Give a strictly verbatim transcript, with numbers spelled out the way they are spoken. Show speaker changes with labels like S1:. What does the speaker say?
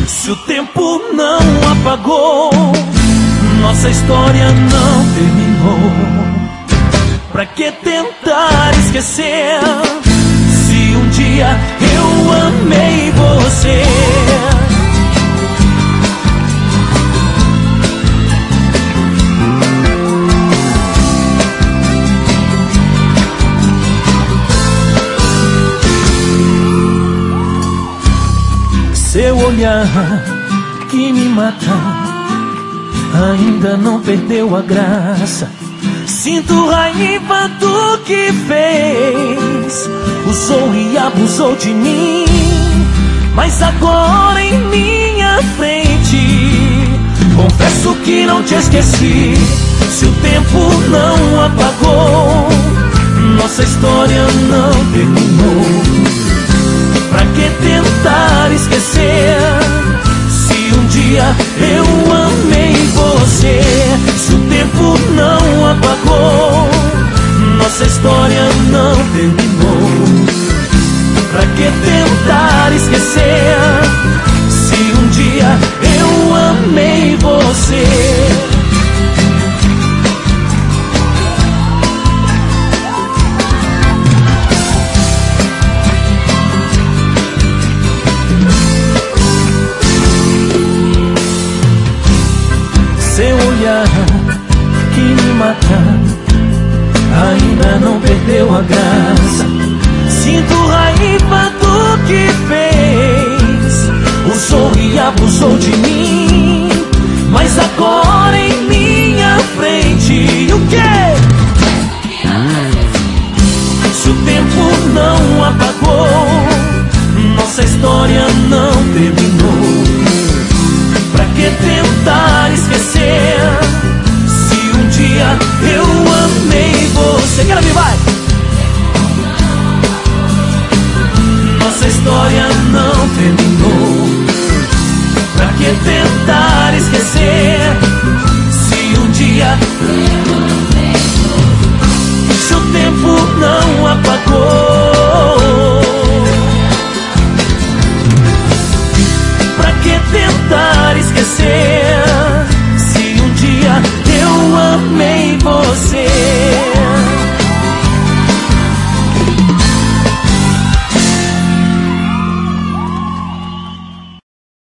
S1: Se o tempo não apagou, nossa história não terminou. Pra que tentar esquecer, se um dia eu amei você? Seu olhar que me mata ainda não perdeu a graça. Sinto raiva do que fez, usou e abusou de mim, mas agora em minha frente confesso que não te esqueci. Se o tempo não apagou, nossa história não terminou. Pra que tentar esquecer, se um dia eu amei você? Se o tempo não apagou, nossa história não terminou. Pra que tentar esquecer, se um dia eu amei você? Seu olhar que me mata ainda não perdeu a graça. Sinto raiva do que fez, usou e abusou de mim, mas agora em minha frente o quê? Se o tempo não apagou, nossa história não terminou. Pra que tentar esquecer, se um dia eu amei você? Quero ver, vai! Nossa história não terminou. Pra que tentar esquecer, se um dia